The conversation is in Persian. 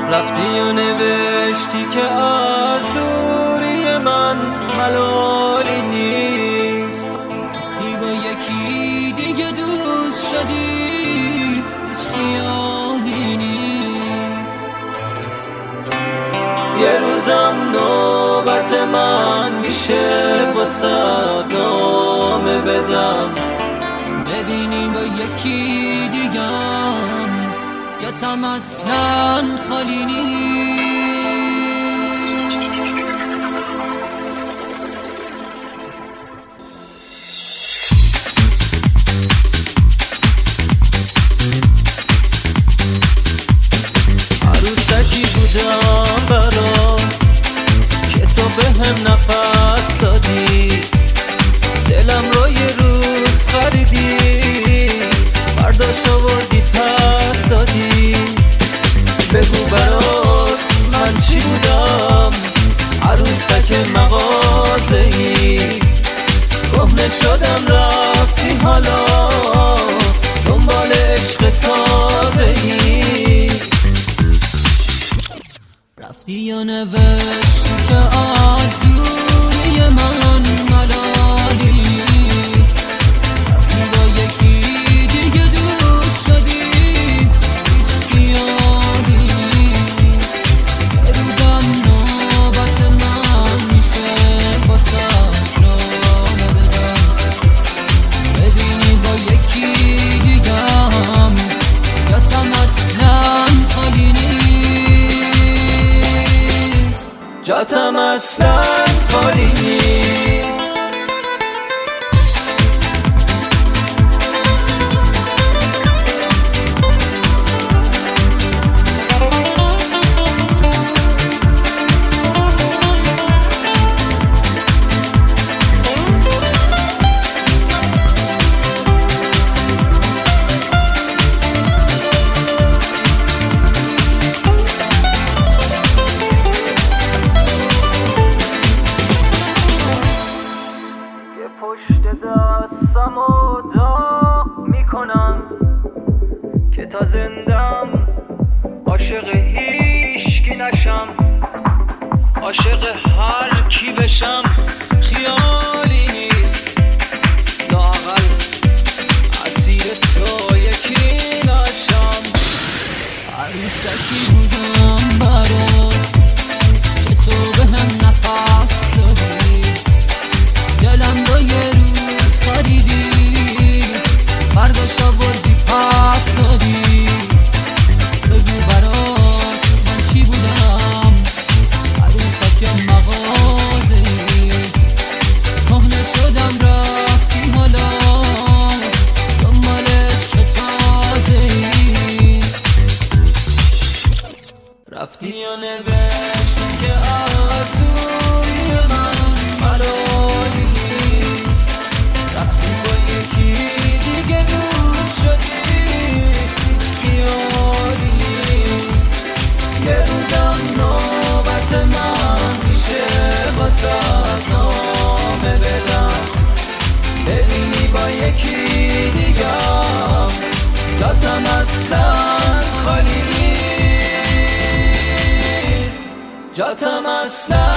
رفتی و نوشتی که از دوری من ملالی نیست. وقتی با یکی دیگه دوست شدی هیچ خیالی نیست. یه روزم نوبت من میشه واسه نامه بدم، ببینی با یکی دیگم جاتم اصلا خالی نیست. عروسکی بودم برات که تو بهم نفس دادی، دلم رو یه روز خریدی، برداشت آوردی پس دادی. بگو برات من چی بودم، عروسک مغازه‌ای، کهنه شدم رفتی حالا دنبال عشق تازه‌ای. رفتی و نوشتی که از دوری من ملالی نیست. رفتی با یکی دیگه دوست شدی هیچ خیالی نیست. یه روزم نوبت من میشه واسه نامه بدم، ببینی با یکی دیگم جاتم اصلا خالی نیست. جاتم اصلا خالی نیست. پشت دستم و داغ میکنم که تا زندم عاشق هیچکی نشم، عاشق هر کی بشم خیالی نیست. لااقل اسیر تو یکی نشم. عروسکی بودم برات که تو بهم نفس دادی، دلم رو یه روز خریدی، برداشت آوردی پس دادی. بگو برات من چی بودم، عروسک مغازه‌ای، کهنه شدم رفتی حالا دنبال عشق تازه‌ای. رفتی و نوشتی که از دوری من ملالی نیست. رفتی با یکی دیگه دوست شدی هیچ خیالی نیست. یه روزم نوبت من میشه واسه نامه بدم، ببینی با یکی دیگم جاتم اصلا خالی نیست. جاتم اصلا